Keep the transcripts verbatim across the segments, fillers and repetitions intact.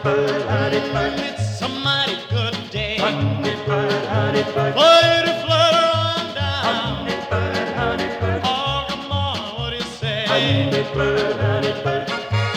honeybird, honeybird. It's a mighty good day Honeybird, honeybird. for you to flutter on down. Honeybird, honeybird. Oh, come on, what do you say? Honeybird, honeybird.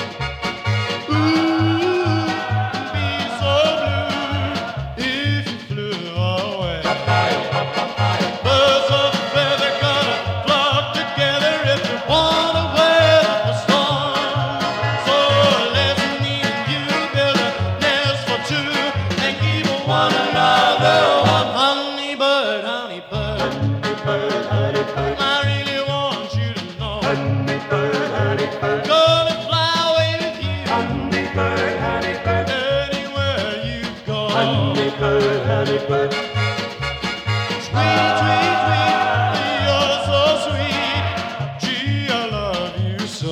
Ooh, be so blue if you flew away. Birds of a feather gonna flock together if you wanna weather the storm. So let's me and you build a nest for two and keep one another warm. Honeybird, honeybird, Honeybird, honeybird. I really want you to know. Honeybird, honeybird. Gonna fly away with you Honeybird, honeybird. anywhere you go. Honeybird, honeybird. Sweet, sweet, sweet, you're so sweet. Gee, I love you so.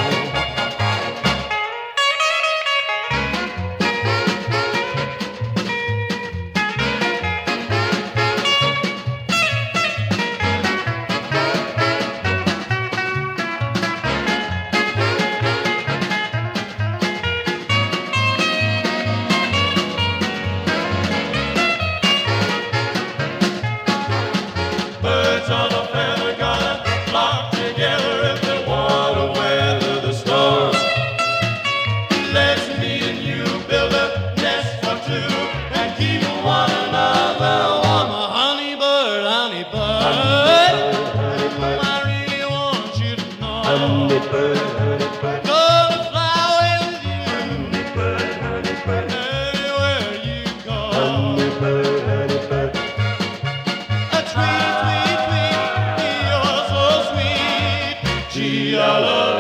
Birds of a feather gonna flock together if they wanna weather the storm. Let's me and you build a nest for two and keep one another warm. Honeybird, honeybird, I really want you to know. Honeybird, honeybird. Gonna fly away with you Honeybird, honeybird. anywhere you go. Honeybird, honeybird. A sweet, sweet, sweet, you're so sweet. Gee, I love